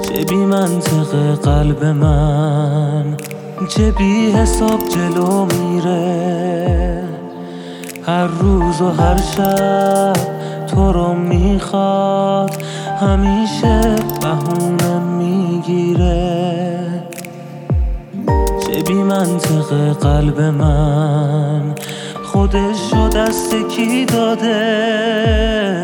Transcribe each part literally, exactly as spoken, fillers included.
چه بی منطق قلب من، چه بی حساب جلو میره. هر روز و هر شب تو رو میخواد، همیشه بهونه میگیره. چه بی منطق قلب من، خودشو دست کی داده.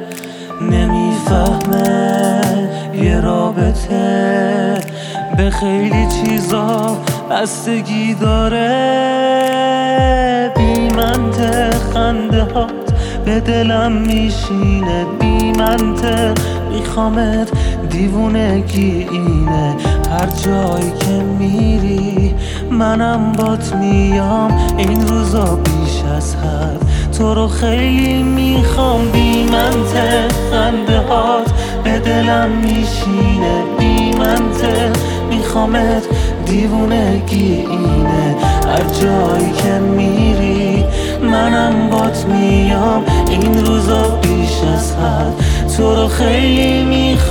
نمیفهمه یه رابطه به خیلی چیزا بستگی داره. بی منطق خنده هات به دلم میشینه، بی منطق میخوامت، دیوونگی اینه. هر جایی که میری منم بات میام، این روزا بیش از حد تو رو خیلی میخوام. بی منطق خنده هات به دلم میشینه، بی منطق میخوامت، دیوونگی اینه. هر جایی که میری منم بات میام، این روزا بیش از حد تو رو خیلی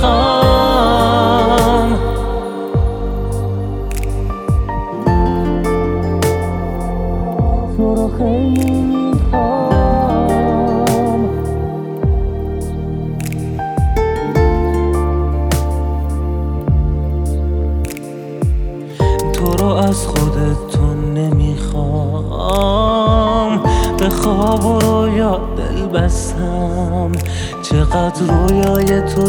میخوام. تو رو خیلی میخوام. تو رو از خودت تو نمیخوام، به خواب و رویا دل بستم. چقدر رویای تو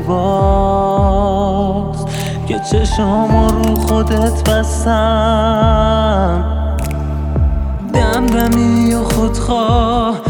زیباست که چشامو رو خودت بستم. دمدمی و خودخواه